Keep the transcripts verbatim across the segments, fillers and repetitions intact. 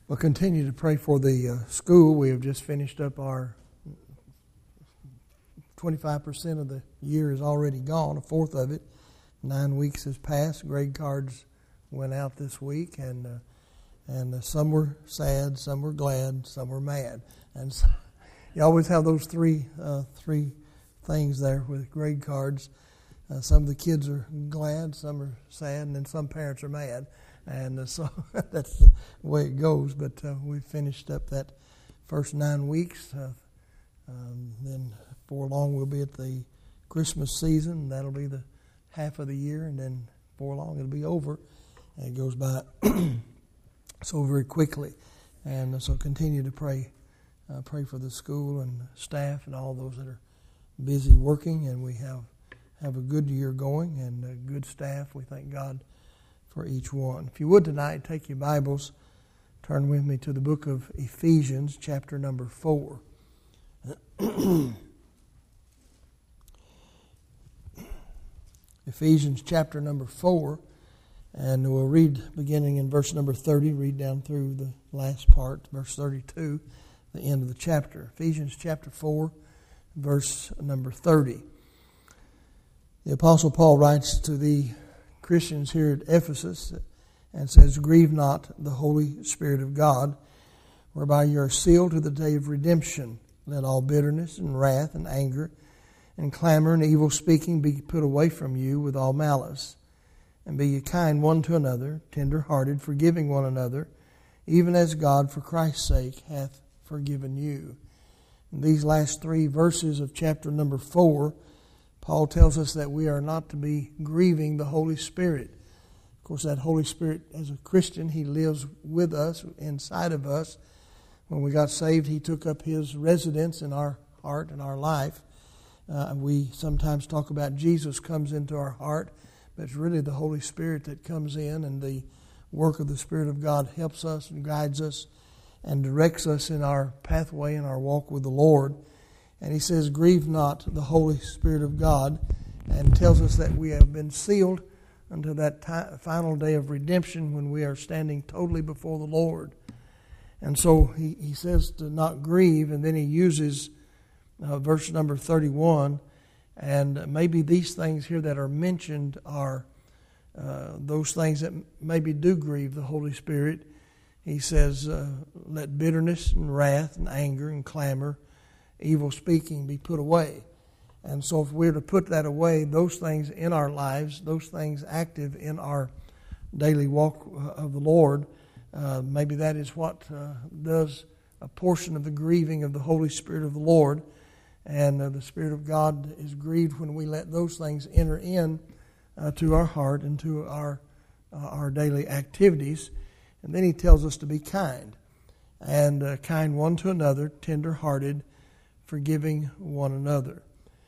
We'll continue to pray for the uh, school. We have just finished up our twenty-five percent of the year is already gone, a fourth of it. Nine weeks has passed. Grade cards went out this week, and uh, and uh, some were sad, some were glad, some were mad. And so, you always have those three uh, three things there with grade cards. Uh, some of the kids are glad, some are sad, and then some parents are mad. And uh, so that's the way it goes. But uh, we finished up that first nine weeks. Uh, um, then before long we'll be at the Christmas season. That'll be the half of the year. And then before long it'll be over. And it goes by so very quickly. And uh, so continue to pray. Uh, pray for the school and staff and all those that are busy working. And we have, have a good year going and a good staff. We thank God for each one. If you would tonight, take your Bibles, turn with me to the book of Ephesians, chapter number four. Ephesians chapter number four, and we'll read beginning in verse number thirty, read down through the last part, verse thirty-two, the end of the chapter. Ephesians chapter four, verse number thirty. The Apostle Paul writes to the Christians here at Ephesus and says, "Grieve not the Holy Spirit of God, whereby you are sealed to the day of redemption. Let all bitterness and wrath and anger and clamor and evil speaking be put away from you with all malice. And be ye kind one to another, tender-hearted, forgiving one another, even as God for Christ's sake hath forgiven you." In these last three verses of chapter number four, Paul tells us that we are not to be grieving the Holy Spirit. Of course, that Holy Spirit, as a Christian, He lives with us, inside of us. When we got saved, He took up His residence in our heart and our life. Uh, we sometimes talk about Jesus comes into our heart, but it's really the Holy Spirit that comes in, and the work of the Spirit of God helps us and guides us and directs us in our pathway in our walk with the Lord. And he says, "Grieve not the Holy Spirit of God," and tells us that we have been sealed until that time, final day of redemption when we are standing totally before the Lord. And so he, he says to not grieve, and then he uses uh, verse number thirty-one, and maybe these things here that are mentioned are uh, those things that maybe do grieve the Holy Spirit. He says, uh, "Let bitterness and wrath and anger and clamor, evil speaking be put away." And so if we're to put that away, those things in our lives, those things active in our daily walk of the Lord, uh, maybe that is what uh, does a portion of the grieving of the Holy Spirit of the Lord. And uh, the Spirit of God is grieved when we let those things enter in uh, to our heart and to our, uh, our daily activities. And then he tells us to be kind, and uh, kind one to another, tender-hearted, forgiving one another.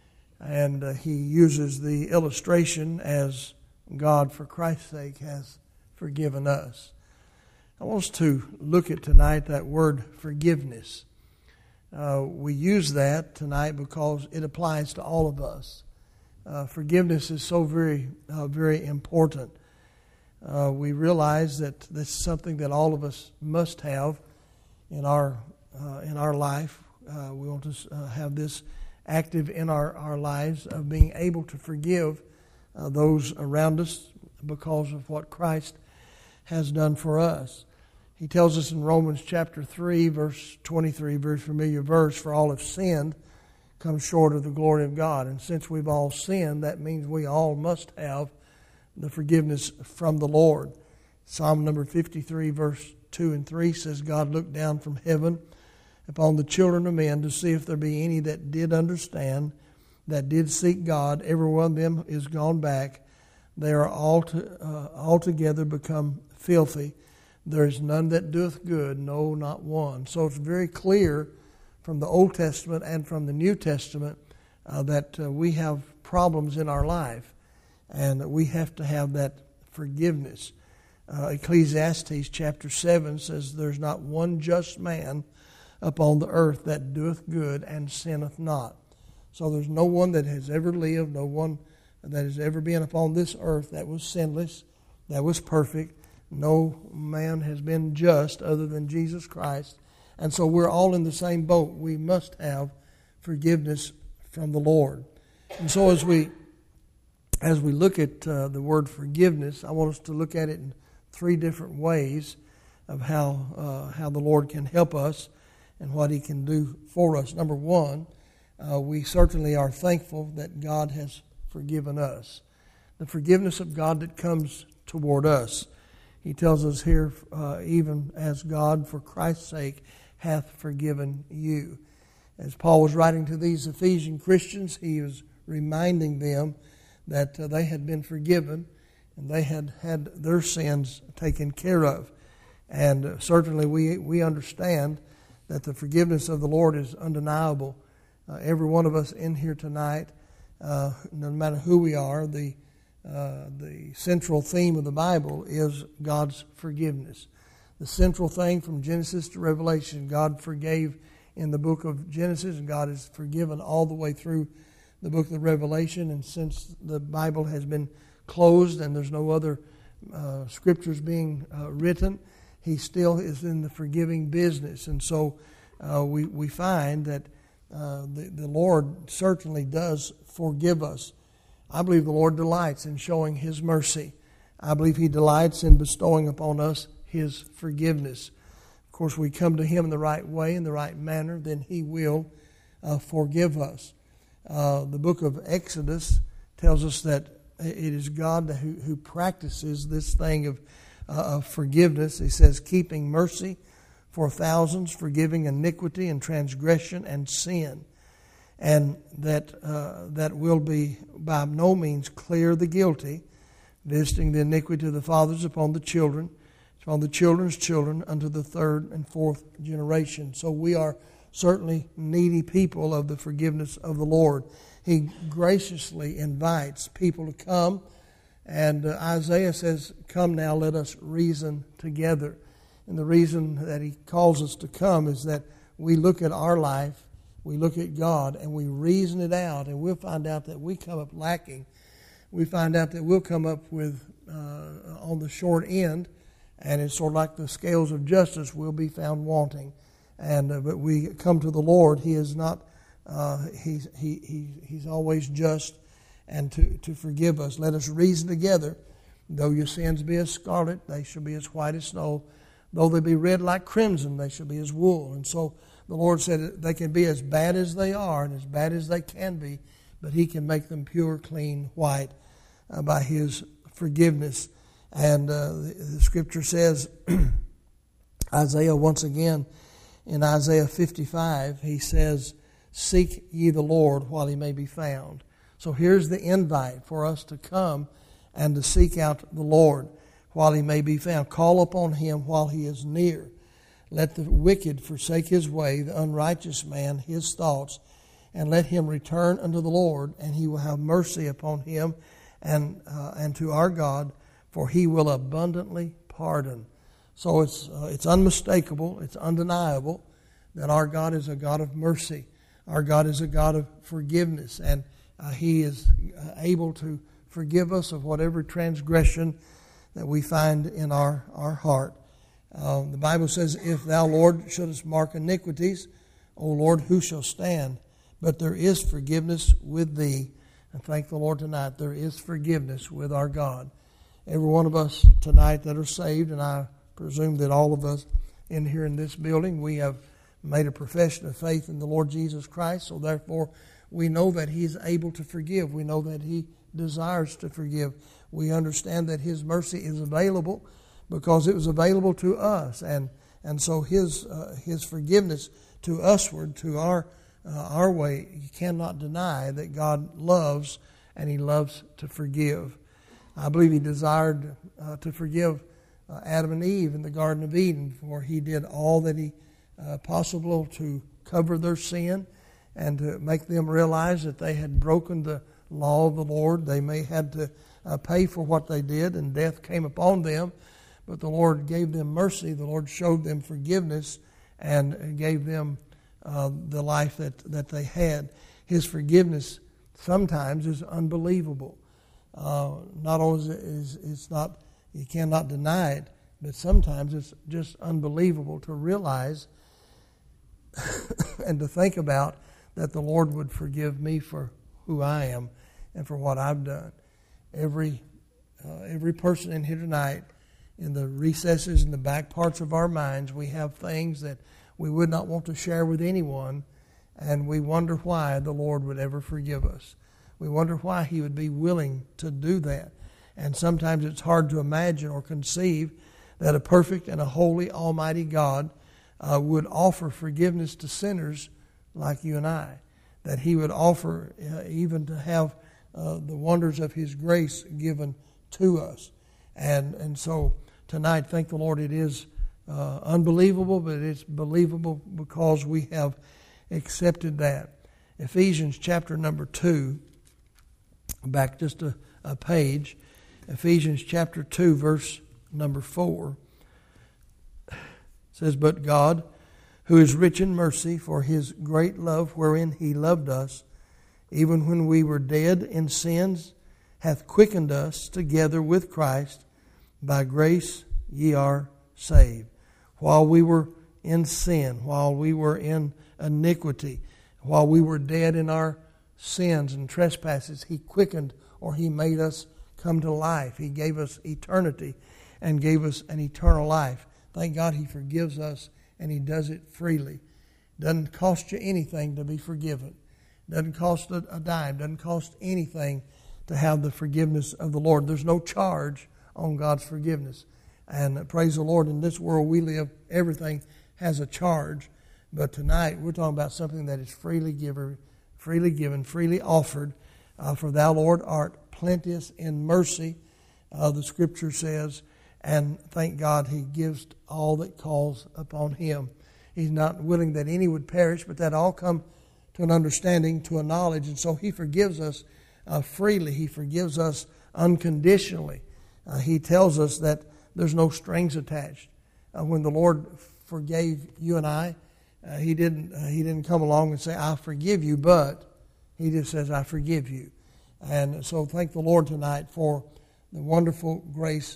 And uh, he uses the illustration as God for Christ's sake has forgiven us. I want us to look at tonight that word forgiveness. Uh, we use that tonight because it applies to all of us. Uh, forgiveness is so very, uh, very important. Uh, we realize that this is something that all of us must have in our uh, in our life. Uh, we want to uh, have this active in our, our lives of being able to forgive uh, those around us because of what Christ has done for us. He tells us in Romans chapter three, verse twenty-three, very familiar verse, "For all have sinned, come short of the glory of God." And since we've all sinned, that means we all must have the forgiveness from the Lord. Psalm number fifty-three, verse two and three says, "God looked down from heaven upon the children of men to see if there be any that did understand, that did seek God. Every one of them is gone back. They are all to, uh, altogether become filthy. There is none that doeth good, no, not one." So it's very clear from the Old Testament and from the New Testament uh, that uh, we have problems in our life, and that we have to have that forgiveness. Uh, Ecclesiastes chapter seven says, "There's not one just man upon the earth that doeth good and sinneth not." So there's no one that has ever lived, no one that has ever been upon this earth that was sinless, that was perfect, No man has been just other than Jesus Christ. And so we're all in the same boat. We must have forgiveness from the Lord. And so as we as we look at uh, the word forgiveness, I want us to look at it in three different ways of how uh, how the Lord can help us and what He can do for us. Number one, uh, we certainly are thankful that God has forgiven us. The forgiveness of God that comes toward us. He tells us here, uh, even as God, for Christ's sake, hath forgiven you. As Paul was writing to these Ephesian Christians, he was reminding them that uh, they had been forgiven and they had had their sins taken care of. And uh, certainly we, we understand that the forgiveness of the Lord is undeniable. Uh, every one of us in here tonight, uh, no matter who we are, the uh, the central theme of the Bible is God's forgiveness. The central thing from Genesis to Revelation, God forgave in the book of Genesis, and God has forgiven all the way through the book of Revelation. And since the Bible has been closed and there's no other uh, scriptures being uh, written, He still is in the forgiving business. And so uh, we, we find that uh, the, the Lord certainly does forgive us. I believe the Lord delights in showing His mercy. I believe He delights in bestowing upon us His forgiveness. Of course, we come to Him in the right way, in the right manner, then He will uh, forgive us. Uh, the book of Exodus tells us that it is God who, who practices this thing of, uh, of forgiveness. He says, keeping mercy for thousands, forgiving iniquity and transgression and sin. And that uh, that will be by no means clear the guilty, visiting the iniquity of the fathers upon the children, upon the children's children, unto the third and fourth generation. So we are certainly needy people of the forgiveness of the Lord. He graciously invites people to come, and uh, Isaiah says, come now, let us reason together. And the reason that he calls us to come is that we look at our life, we look at God, and we reason it out, and we'll find out that we come up lacking. We find out that we'll come up with, uh, on the short end, and it's sort of like the scales of justice will be found wanting. And uh, but we come to the Lord. He is not, uh, he's, he, he, He's always just and to, to forgive us. Let us reason together. Though your sins be as scarlet, they shall be as white as snow. Though they be red like crimson, they shall be as wool. And so the Lord said they can be as bad as they are and as bad as they can be, but He can make them pure, clean, white uh, by His forgiveness. And uh, the, the Scripture says, Isaiah once again, in Isaiah fifty-five, he says, seek ye the Lord while He may be found. So here's the invite for us to come and to seek out the Lord while He may be found. Call upon Him while He is near. Let the wicked forsake his way, the unrighteous man his thoughts, and let him return unto the Lord, and He will have mercy upon him and uh, and to our God, for He will abundantly pardon. So it's uh, it's unmistakable, it's undeniable that our God is a God of mercy. Our God is a God of forgiveness, and uh, He is uh, able to forgive us of whatever transgression that we find in our, our heart. Uh, the Bible says, if thou, Lord, shouldest mark iniquities, O Lord, who shall stand? But there is forgiveness with Thee. And thank the Lord tonight, there is forgiveness with our God. Every one of us tonight that are saved, and I presume that all of us in here in this building, we have made a profession of faith in the Lord Jesus Christ. So therefore, we know that He is able to forgive. We know that He desires to forgive. We understand that His mercy is available because it was available to us, and and so His uh, His forgiveness to usward, to our uh, our way, you cannot deny that God loves, and He loves to forgive. I believe He desired uh, to forgive uh, Adam and Eve in the Garden of Eden, for He did all that He uh, possible to cover their sin and to make them realize that they had broken the law of the Lord. They may had to uh, pay for what they did, and death came upon them. But the Lord gave them mercy. The Lord showed them forgiveness and gave them uh, the life that, that they had. His forgiveness sometimes is unbelievable. Uh, not only is it, is it's not, you cannot deny it, But sometimes it's just unbelievable to realize and to think about that the Lord would forgive me for who I am and for what I've done. Every uh, every person in here tonight, in the recesses and the back parts of our minds, we have things that we would not want to share with anyone, and we wonder why the Lord would ever forgive us. We wonder why He would be willing to do that. And sometimes it's hard to imagine or conceive that a perfect and a holy, almighty God uh, would offer forgiveness to sinners like you and I. That He would offer uh, even to have uh, the wonders of His grace given to us. And and so tonight, thank the Lord, it is uh, unbelievable, but it's believable because we have accepted that. Ephesians chapter number two, back just a, a page. Ephesians chapter two, verse number four, says, "But God, who is rich in mercy, for His great love wherein He loved us, even when we were dead in sins, hath quickened us together with Christ. By grace ye are saved." While we were in sin, while we were in iniquity, while we were dead in our sins and trespasses, He quickened, or He made us come to life. He gave us eternity and gave us an eternal life. Thank God He forgives us, and He does it freely. Doesn't cost you anything to be forgiven. Doesn't cost a dime. Doesn't cost anything to have the forgiveness of the Lord. There's no charge on God's forgiveness. And praise the Lord, in this world we live, everything has a charge. But tonight we're talking about something that is freely given, freely given, freely offered. Uh, for thou, Lord, art plenteous in mercy, uh, the Scripture says. And thank God He gives all that calls upon Him. He's not willing that any would perish, but that all come to an understanding, to a knowledge. And so He forgives us uh, freely. He forgives us unconditionally. Uh, he tells us that there's no strings attached. Uh, when the Lord forgave you and I, uh, He didn't uh, He didn't come along and say, "I forgive you," but He just says, "I forgive you." And so thank the Lord tonight for the wonderful grace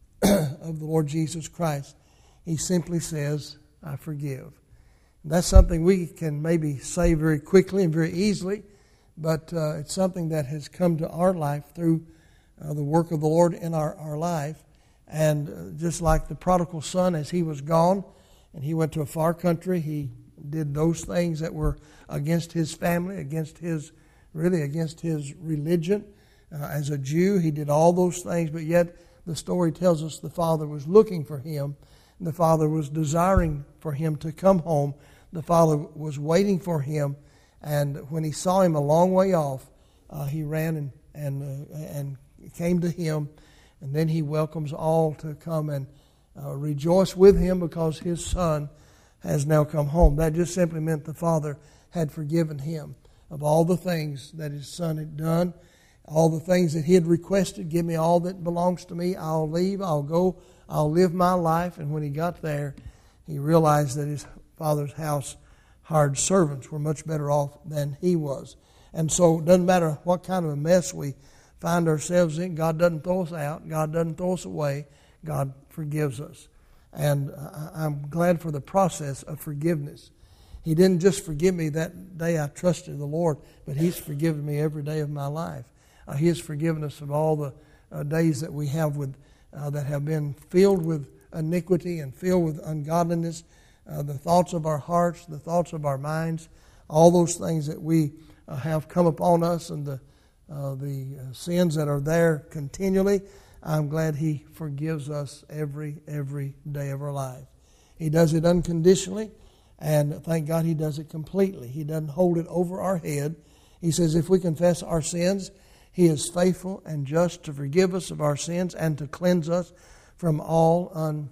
of the Lord Jesus Christ. He simply says, "I forgive." And that's something we can maybe say very quickly and very easily, but uh, it's something that has come to our life through uh, the work of the Lord in our, our life. And uh, just like the prodigal son, as he was gone and he went to a far country, he did those things that were against his family, against his, really against his religion. Uh, as a Jew, he did all those things, but yet the story tells us the Father was looking for him. The Father was desiring for him to come home. The Father was waiting for him. And when he saw him a long way off, uh, he ran and and uh, and came to him. And then he welcomes all to come and uh, rejoice with him because his son has now come home. That just simply meant the Father had forgiven him of all the things that his son had done, all the things that he had requested. "Give me all that belongs to me. I'll leave. I'll go. I'll live my life." And when he got there, he realized that his father's house hired servants were much better off than he was. And so it doesn't matter what kind of a mess we find ourselves in, God doesn't throw us out. God doesn't throw us away. God forgives us. And I'm glad for the process of forgiveness. He didn't just forgive me that day I trusted the Lord, but He's forgiven me every day of my life. Uh, he has forgiven us of all the uh, days that we have with uh, that have been filled with iniquity and filled with ungodliness, uh, the thoughts of our hearts, the thoughts of our minds, all those things that we uh, have come upon us, and the uh, the uh, sins that are there continually. I'm glad He forgives us every every day of our life. He does it unconditionally, and thank God He does it completely. He doesn't hold it over our head. He says if we confess our sins, He is faithful and just to forgive us of our sins and to cleanse us from all un,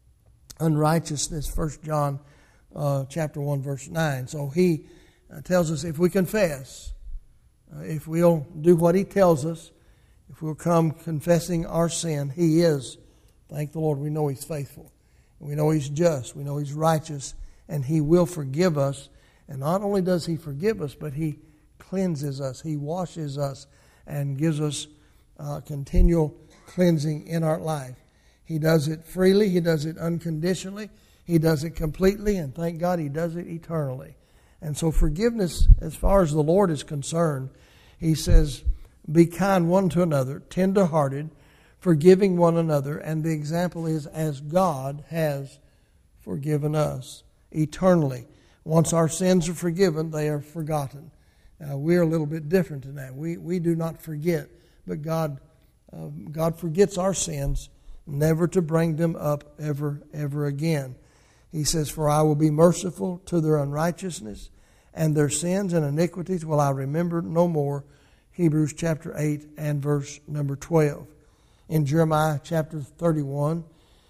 unrighteousness. First John uh, chapter one, verse nine. So He uh, tells us if we confess, uh, if we'll do what He tells us, if we'll come confessing our sin, He is, thank the Lord, we know He's faithful. We know He's just. We know He's righteous. And He will forgive us. And not only does He forgive us, but He cleanses us. He washes us and gives us uh, continual cleansing in our life. He does it freely. He does it unconditionally. He does it completely. And thank God He does it eternally. And so forgiveness, as far as the Lord is concerned, He says, be kind one to another, tender-hearted, forgiving one another. And the example is as God has forgiven us eternally. Once our sins are forgiven, they are forgotten. Uh, we're a little bit different than that. We we do not forget, but God uh, God forgets our sins, never to bring them up ever, ever again. He says, for I will be merciful to their unrighteousness, and their sins and iniquities will I remember no more. Hebrews chapter eight and verse number twelve. In Jeremiah chapter thirty-one,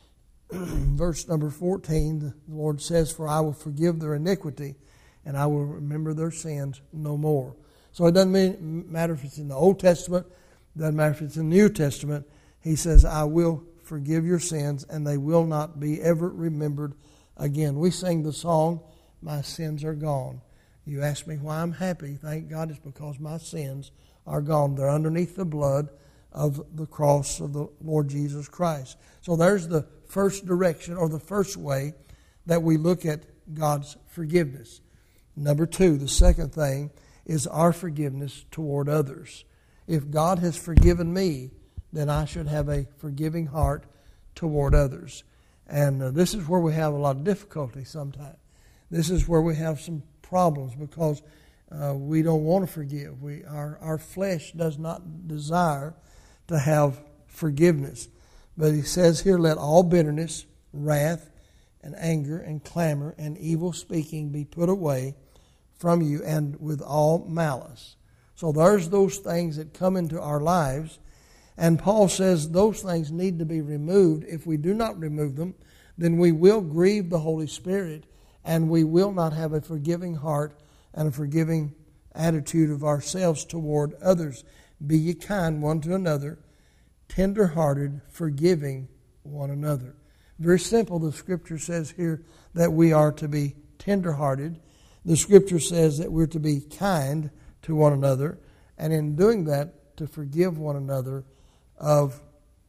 verse number fourteen, the Lord says, for I will forgive their iniquity, and I will remember their sins no more. So it doesn't mean, matter if it's in the Old Testament, it doesn't matter if it's in the New Testament. He says, I will forgive your sins, and they will not be ever remembered again. We sing the song, my sins are gone. You ask me why I'm happy. Thank God it's because my sins are gone. They're underneath the blood of the cross of the Lord Jesus Christ. So there's the first direction, or the first way that we look at God's forgiveness. Number two, the second thing is our forgiveness toward others. If God has forgiven me, then I should have a forgiving heart toward others. And uh, this is where we have a lot of difficulty sometimes. This is where we have some problems because uh, we don't want to forgive. We our, our flesh does not desire to have forgiveness. But he says here, let all bitterness, wrath, and anger, and clamor, and evil speaking be put away from you, and with all malice. So there's those things that come into our lives, and Paul says those things need to be removed. If we do not remove them, then we will grieve the Holy Spirit, and we will not have a forgiving heart and a forgiving attitude of ourselves toward others. Be ye kind one to another, tender-hearted, forgiving one another. Very simple. The Scripture says here that we are to be tender-hearted. The Scripture says that we're to be kind to one another, and in doing that, to forgive one another of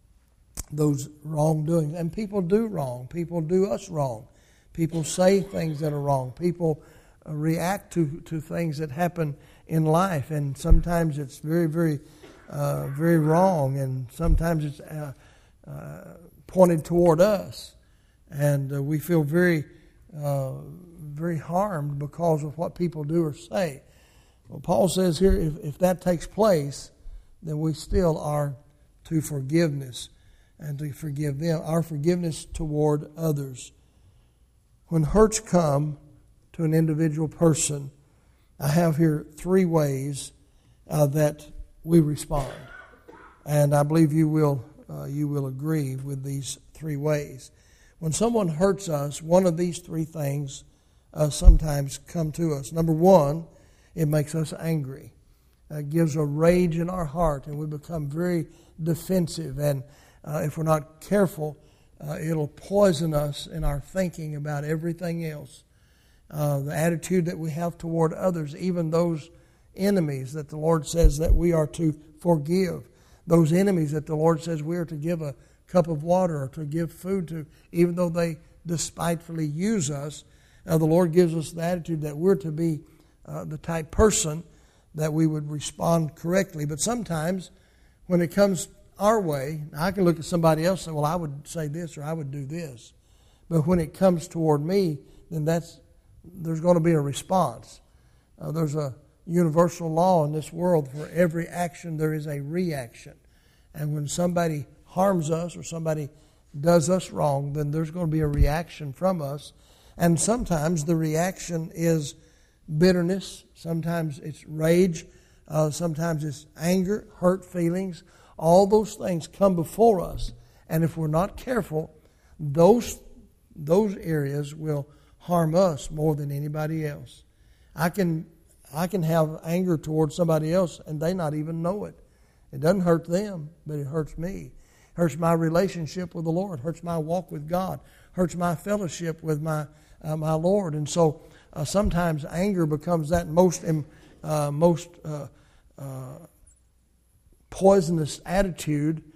those wrongdoings. And people do wrong. People do us wrong. People say things that are wrong. People uh, react to, to things that happen in life, and sometimes it's very, very Uh, very wrong, and sometimes it's uh, uh, pointed toward us, and uh, we feel very, uh, very harmed because of what people do or say. Well, Paul says here, if, if that takes place, then we still are to forgiveness and to forgive them. Our forgiveness toward others. When hurts come to an individual person, I have here three ways uh, that we respond, and I believe you will uh, you will agree with these three ways. When someone hurts us, one of these three things uh, sometimes come to us. Number one, it makes us angry. It gives a rage in our heart, and we become very defensive. And uh, if we're not careful, uh, it'll poison us in our thinking about everything else. Uh, the attitude that we have toward others, even those enemies that the Lord says that we are to forgive. Those enemies that the Lord says we are to give a cup of water or to give food to, even though they despitefully use us. Uh, the Lord gives us the attitude that we're to be uh, the type person that we would respond correctly. But sometimes when it comes our way, I can look at somebody else and say, well, I would say this or I would do this. But when it comes toward me, then that's there's going to be a response. Uh, there's a universal law in this world. For every action there is a reaction. And when somebody harms us or somebody does us wrong, then there's going to be a reaction from us. And sometimes the reaction is bitterness, sometimes it's rage, uh, sometimes it's anger, hurt feelings. All those things come before us, and if we're not careful, those those areas will harm us more than anybody else. I can I can have anger towards somebody else and they not even know it. It doesn't hurt them, but it hurts me. It hurts my relationship with the Lord. It hurts my walk with God. It hurts my fellowship with my uh, my Lord. And so uh, sometimes anger becomes that most uh, most uh, uh, poisonous attitude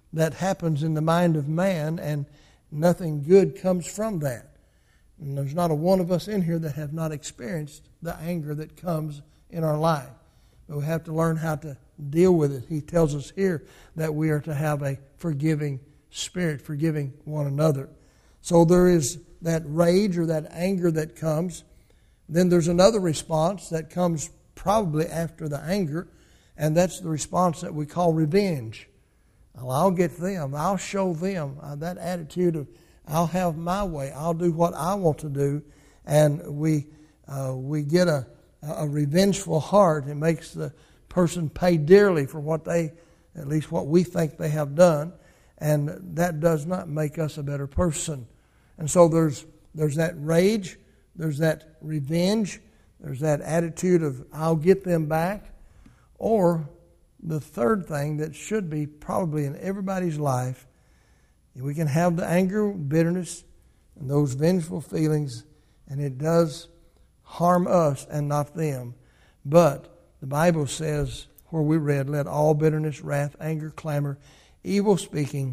that happens in the mind of man, and nothing good comes from that. And there's not a one of us in here that have not experienced the anger that comes in our life. But we have to learn how to deal with it. He tells us here that we are to have a forgiving spirit, forgiving one another. So there is that rage or that anger that comes. Then there's another response that comes probably after the anger, and that's the response that we call revenge. Well, I'll get them. I'll show them. Uh, that attitude of I'll have my way. I'll do what I want to do. And we uh, we get a, a revengeful heart. It makes the person pay dearly for what they, at least what we think they have done. And that does not make us a better person. And so there's there's that rage. There's that revenge. There's that attitude of I'll get them back. Or the third thing that should be probably in everybody's life, we can have the anger, bitterness, and those vengeful feelings, and it does harm us and not them. But the Bible says, where we read, let all bitterness, wrath, anger, clamor, evil speaking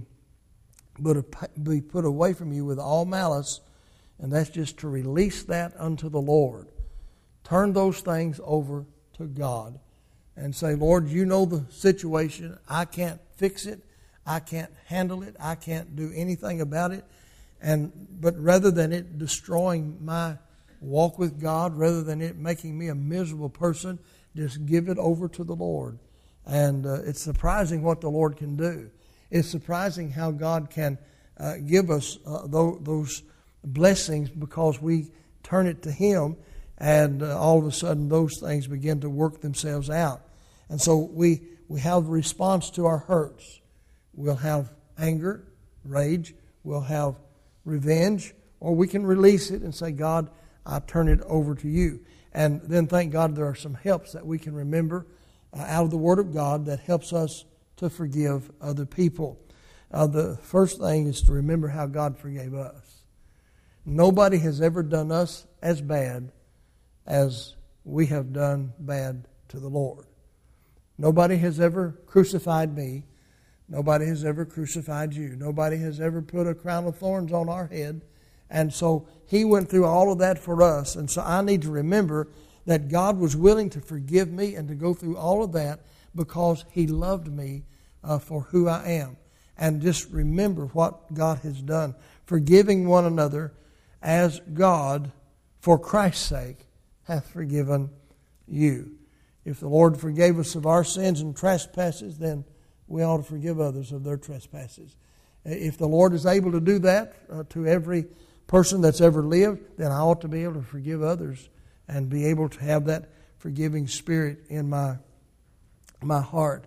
be put away from you with all malice, and that's just to release that unto the Lord. Turn those things over to God and say, Lord, you know the situation. I can't fix it. I can't handle it. I can't do anything about it. And but rather than it destroying my walk with God, rather than it making me a miserable person, just give it over to the Lord. And uh, it's surprising what the Lord can do. It's surprising how God can uh, give us uh, those, those blessings because we turn it to Him, and uh, all of a sudden those things begin to work themselves out. And so we, we have a response to our hurts. We'll have anger, rage. We'll have revenge. Or we can release it and say, God, I turn it over to you. And then thank God there are some helps that we can remember uh, out of the Word of God that helps us to forgive other people. Uh, the first thing is to remember how God forgave us. Nobody has ever done us as bad as we have done bad to the Lord. Nobody has ever crucified me. Nobody has ever crucified you. Nobody has ever put a crown of thorns on our head. And so He went through all of that for us. And so I need to remember that God was willing to forgive me and to go through all of that because He loved me uh, for who I am. And just remember what God has done. Forgiving one another as God, for Christ's sake, hath forgiven you. If the Lord forgave us of our sins and trespasses, then we ought to forgive others of their trespasses. If the Lord is able to do that uh, to every person that's ever lived, then I ought to be able to forgive others and be able to have that forgiving spirit in my my heart.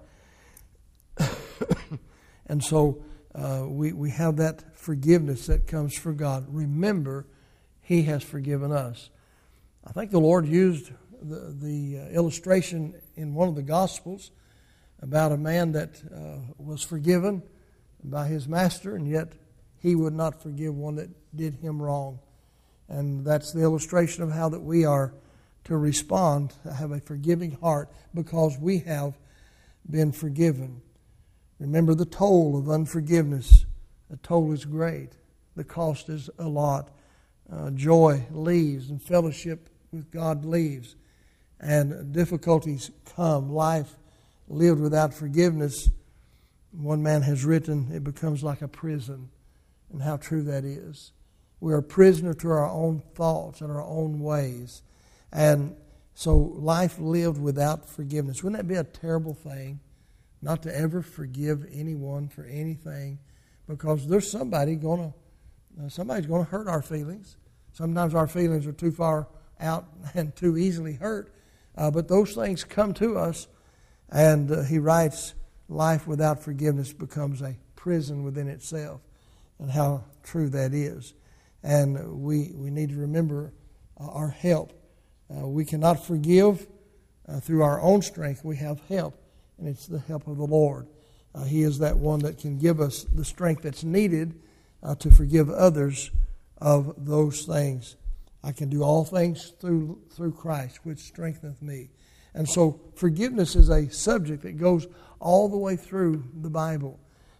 And so uh, we, we have that forgiveness that comes from God. Remember, He has forgiven us. I think the Lord used the, the uh, illustration in one of the Gospels about a man that uh, was forgiven by his master, and yet he would not forgive one that did him wrong. And that's the illustration of how that we are to respond, to have a forgiving heart because we have been forgiven. Remember the toll of unforgiveness. The toll is great. The cost is a lot. Uh, joy leaves and fellowship with God leaves. And difficulties come. Life lived without forgiveness, one man has written, it becomes like a prison. And how true that is. We are a prisoner to our own thoughts and our own ways. And so life lived without forgiveness. Wouldn't that be a terrible thing? Not to ever forgive anyone for anything. Because there's somebody going to, uh, somebody's going to hurt our feelings. Sometimes our feelings are too far out and too easily hurt. Uh, but those things come to us. And uh, he writes, life without forgiveness becomes a prison within itself. And how true that is. And we, we need to remember uh, our help. Uh, we cannot forgive uh, through our own strength. We have help, and it's the help of the Lord. Uh, he is that one that can give us the strength that's needed uh, to forgive others of those things. I can do all things through through Christ, which strengtheneth me. And so forgiveness is a subject that goes all the way through the Bible.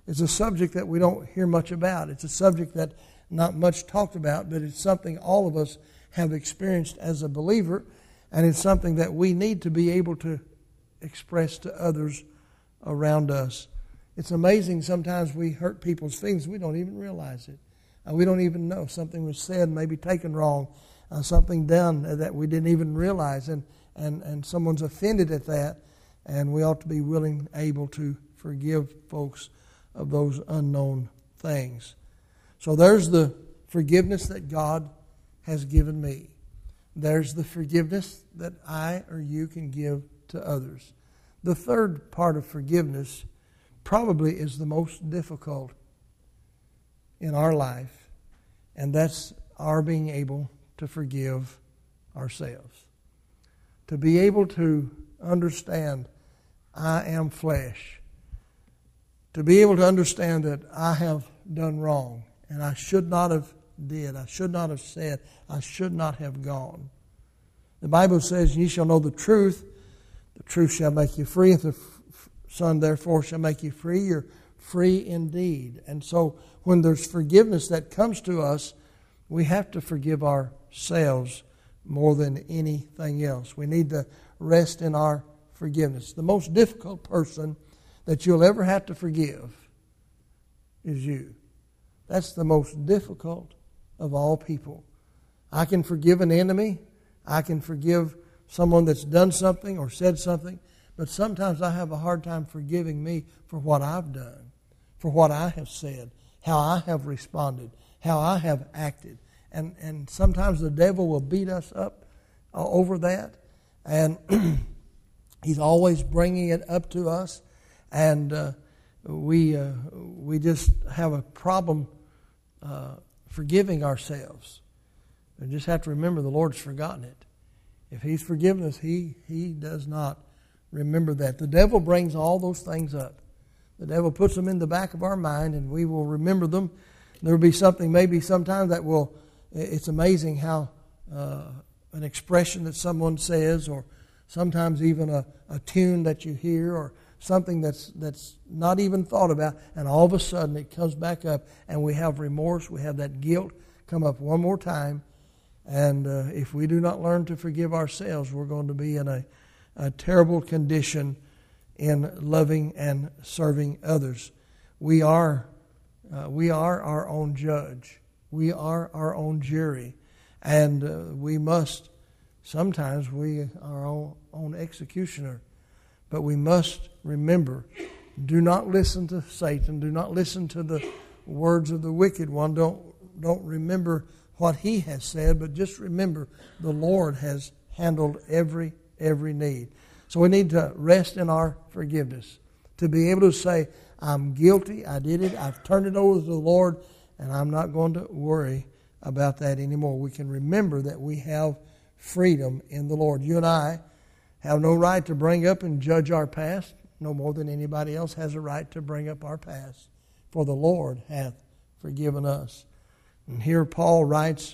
It's a subject that we don't hear much about. It's a subject that not much talked about, but it's something all of us have experienced as a believer, and it's something that we need to be able to express to others around us. It's amazing sometimes we hurt people's feelings. We don't even realize it. Uh, we don't even know. Something was said, maybe taken wrong, uh, something done that we didn't even realize, and, and, and someone's offended at that, and we ought to be willing, able to forgive folks of those unknown things. So there's the forgiveness that God has given me. There's the forgiveness that I or you can give to others. The third part of forgiveness probably is the most difficult in our life, and that's our being able to forgive ourselves. To be able to understand I am flesh. To be able to understand that I have done wrong and I should not have did. I should not have said. I should not have gone. The Bible says, ye shall know the truth. The truth shall make you free. If the Son therefore shall make you free, you're free indeed. And so when there's forgiveness that comes to us, we have to forgive ourselves more than anything else. We need to rest in our forgiveness. The most difficult person that you'll ever have to forgive is you. That's the most difficult of all people. I can forgive an enemy. I can forgive someone that's done something or said something. But sometimes I have a hard time forgiving me for what I've done, for what I have said, how I have responded, how I have acted. And, and sometimes the devil will beat us up uh, over that. And he's always bringing it up to us. And uh, we uh, we just have a problem uh, forgiving ourselves. We just have to remember the Lord's forgotten it. If He's forgiven us, He He does not remember that. The devil brings all those things up. The devil puts them in the back of our mind, and we will remember them. There will be something maybe sometime that will, it's amazing how uh, an expression that someone says, or sometimes even a, a tune that you hear, or something that's that's not even thought about, and all of a sudden it comes back up, and we have remorse, we have that guilt come up one more time. And uh, if we do not learn to forgive ourselves, we're going to be in a, a terrible condition in loving and serving others. We are uh, we are our own judge. We are our own jury. And uh, we must, sometimes we are our own, own executioner. But we must remember, do not listen to Satan. Do not listen to the words of the wicked one. Don't, don't remember what he has said, but just remember the Lord has handled every, every need. So we need to rest in our forgiveness. To be able to say, I'm guilty, I did it, I've turned it over to the Lord, and I'm not going to worry about that anymore. We can remember that we have freedom in the Lord. You and I have no right to bring up and judge our past, no more than anybody else has a right to bring up our past. For the Lord hath forgiven us. And here Paul writes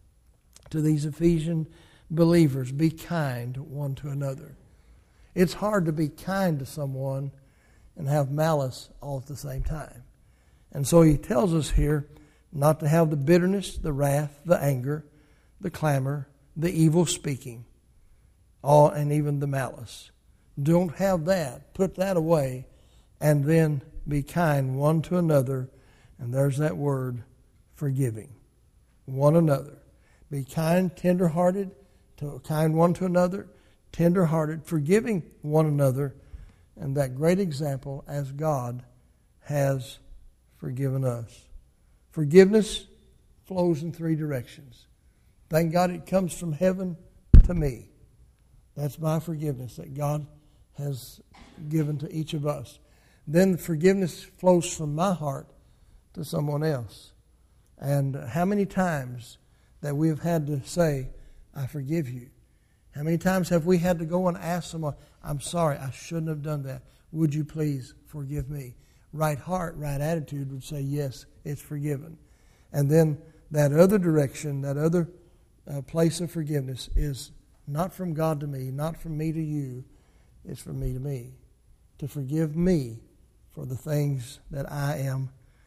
to these Ephesian believers, be kind one to another. It's hard to be kind to someone and have malice all at the same time. And so he tells us here not to have the bitterness, the wrath, the anger, the clamor, the evil speaking, all, and even the malice. Don't have that. Put that away, and then be kind one to another. And there's that word, forgiving one another. Be kind, tender-hearted, to, kind one to another, tender-hearted, forgiving one another, and that great example as God has forgiven us. Forgiveness flows in three directions. Thank God it comes from heaven to me. That's my forgiveness that God has given to each of us. Then forgiveness flows from my heart to someone else. And how many times that we have had to say, I forgive you. How many times have we had to go and ask someone, I'm sorry, I shouldn't have done that. Would you please forgive me? Right heart, right attitude would say, yes, it's forgiven. And then that other direction, that other uh, place of forgiveness is not from God to me, not from me to you. It's from me to me. To forgive me for the things that I am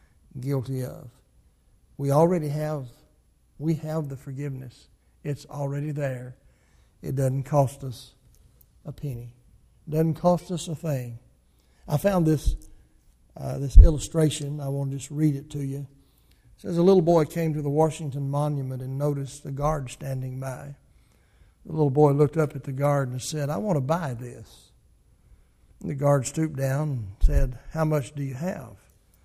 guilty of. We already have, we have the forgiveness. It's already there. It doesn't cost us a penny. It doesn't cost us a thing. I found this uh, this illustration. I want to just read it to you. It says a little boy came to the Washington Monument and noticed the guard standing by. The little boy looked up at the guard and said, "I want to buy this." And the guard stooped down and said, "How much do you have?"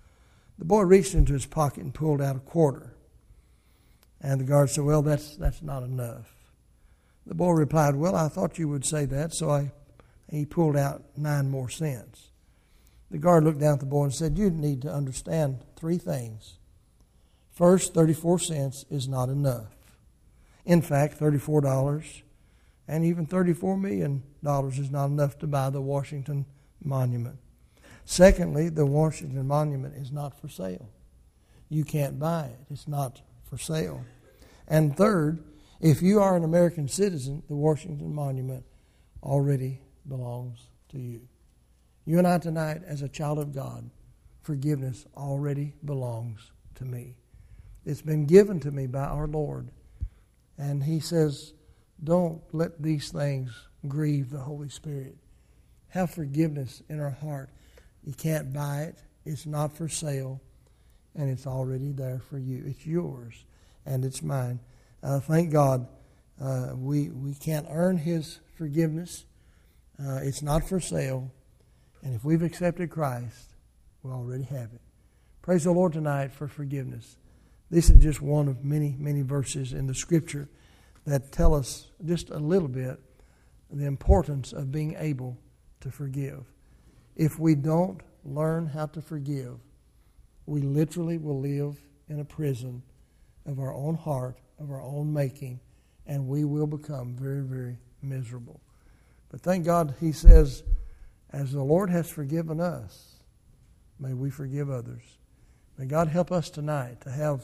The boy reached into his pocket and pulled out a quarter. And the guard said, "Well, that's that's not enough." The boy replied, "Well, I thought you would say that," so I he pulled out nine more cents. The guard looked down at the boy and said, "You need to understand three things. First, thirty-four cents is not enough. In fact, thirty-four dollars and even thirty-four million dollars is not enough to buy the Washington Monument. Secondly, the Washington Monument is not for sale. You can't buy it. It's not for sale. And third, if you are an American citizen, the Washington Monument already belongs to you." You and I tonight, as a child of God, forgiveness already belongs to me. It's been given to me by our Lord. And He says, don't let these things grieve the Holy Spirit. Have forgiveness in our heart. You can't buy it. It's not for sale. And it's already there for you. It's yours and it's mine. Uh, thank God uh, we, we can't earn His forgiveness. Uh, it's not for sale. And if we've accepted Christ, we already have it. Praise the Lord tonight for forgiveness. This is just one of many, many verses in the Scripture that tell us just a little bit the importance of being able to forgive. If we don't learn how to forgive, we literally will live in a prison of our own heart, of our own making, and we will become very, very miserable. But thank God He says, as the Lord has forgiven us, may we forgive others. May God help us tonight to have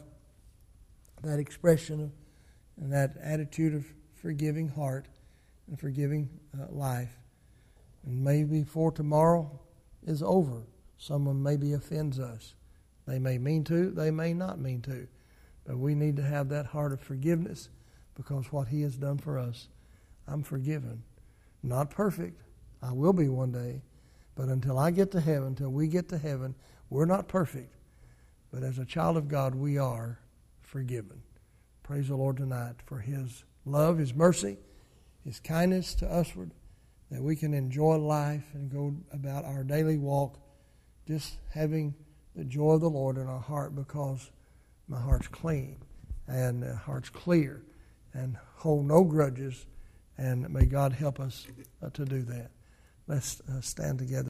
that expression and that attitude of forgiving heart and forgiving uh, life. And maybe before tomorrow is over, someone maybe offends us. They may mean to, they may not mean to. But we need to have that heart of forgiveness because what He has done for us, I'm forgiven. Not perfect. I will be one day. But until I get to heaven, until we get to heaven, we're not perfect. But as a child of God, we are forgiven. Praise the Lord tonight for His love, His mercy, His kindness to usward, that we can enjoy life and go about our daily walk just having the joy of the Lord in our heart because my heart's clean and the heart's clear and hold no grudges. And may God help us uh, to do that. Let's uh, stand together.